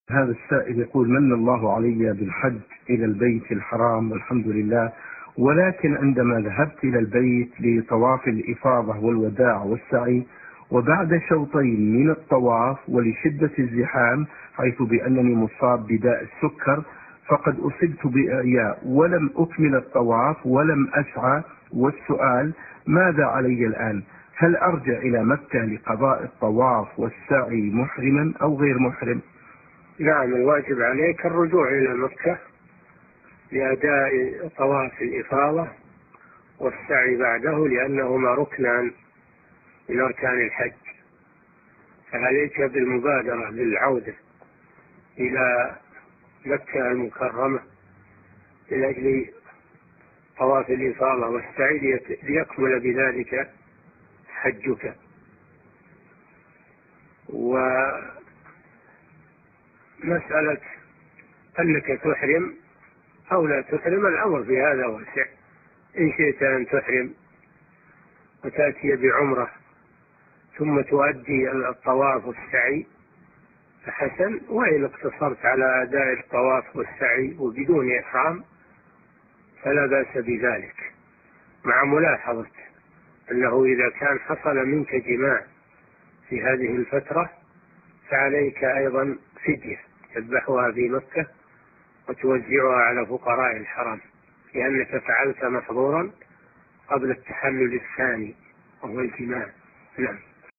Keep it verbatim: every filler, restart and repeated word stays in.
هذا السائل يقول: من الله علي بالحج إلى البيت الحرام والحمد لله، ولكن عندما ذهبت إلى البيت لطواف الإفاضة والوداع والسعي، وبعد شوطين من الطواف ولشدة الزحام حيث بأنني مصاب بداء السكر فقد أصبت بإعياء ولم أكمل الطواف ولم أسعى. والسؤال: ماذا علي الآن؟ هل أرجع إلى مكة لقضاء الطواف والسعي محرما أو غير محرم؟ نعم، الواجب عليك الرجوع إلى مكة لأداء طواف الإفاضة والسعي بعده، لأنهما ركنان من أركان الحج، فعليك بالمبادرة بالعودة إلى مكة المكرمة من أجل طواف الإفاضة والسعي ليكمل بذلك حجك. ومسألة أنك تحرم أو لا تحرم الأمر في هذا واسع. إن شئت أن تحرم وتأتي بعمرة ثم تؤدي الطواف والسعي فحسن، وإن اقتصرت على أداء الطواف والسعي وبدون إحرام فلا بأس بذلك، مع ملاحظة أنه إذا كان حصل منك جماع في هذه الفترة فعليك أيضا فدية تذبحها في مكة وتوزعها على فقراء الحرم، لأنك فعلت محظورا قبل التحلل الثاني وهو الجماع. نعم.